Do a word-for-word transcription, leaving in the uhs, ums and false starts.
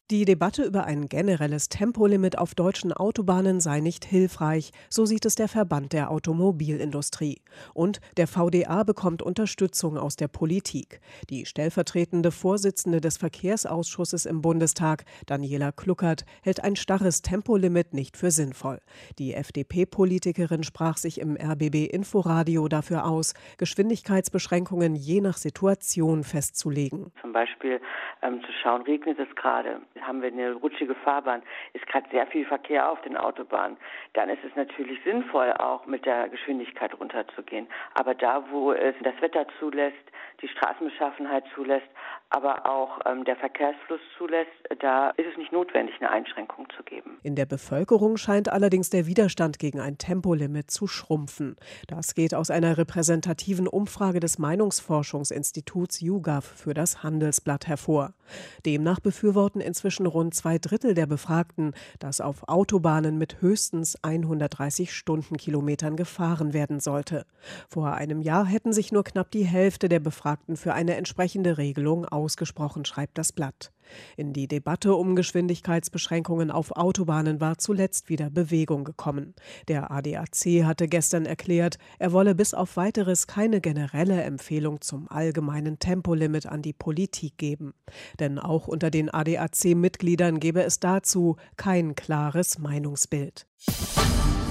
Die Debatte über ein generelles Tempolimit auf deutschen Autobahnen sei nicht hilfreich, so sieht es der Verband der Automobilindustrie. Und der V D A bekommt Unterstützung aus der Politik. Die stellvertretende Vorsitzende des Verkehrsausschusses im Bundestag, Daniela Kluckert, hält ein starres Tempolimit nicht für sinnvoll. Die F D P-Politikerin sprach sich im R B B-Inforadio dafür aus, Geschwindigkeitsbeschränkungen je nach Situation festzulegen. Zum Beispiel ähm, zu schauen, regnet es gerade, haben wir eine rutschige Fahrbahn, ist gerade sehr viel Verkehr auf den Autobahnen. Dann ist es natürlich sinnvoll, auch mit der Geschwindigkeit runterzugehen. Aber da, wo es das Wetter zulässt, die Straßenbeschaffenheit zulässt, aber auch ähm, der Verkehrsfluss zulässt, da ist es nicht notwendig, eine Einschränkung zu geben. In der Bevölkerung scheint allerdings der Widerstand gegen ein Tempolimit zu schrumpfen. Das geht aus einer repräsentativen Umfrage des Meinungsforschungsinstituts YouGov für das Handelsblatt hervor. Demnach befürworten inzwischen rund zwei Drittel der Befragten, dass auf Autobahnen mit höchstens hundertdreißig Stundenkilometern gefahren werden sollte. Vor einem Jahr hätten sich nur knapp die Hälfte der Befragten für eine entsprechende Regelung ausgesprochen, schreibt das Blatt. In die Debatte um Geschwindigkeitsbeschränkungen auf Autobahnen war zuletzt wieder Bewegung gekommen. Der A D A C hatte gestern erklärt, er wolle bis auf Weiteres keine generelle Empfehlung zum allgemeinen Tempolimit an die Politik geben. Denn auch unter den A D A C-Mitgliedern gebe es dazu kein klares Meinungsbild.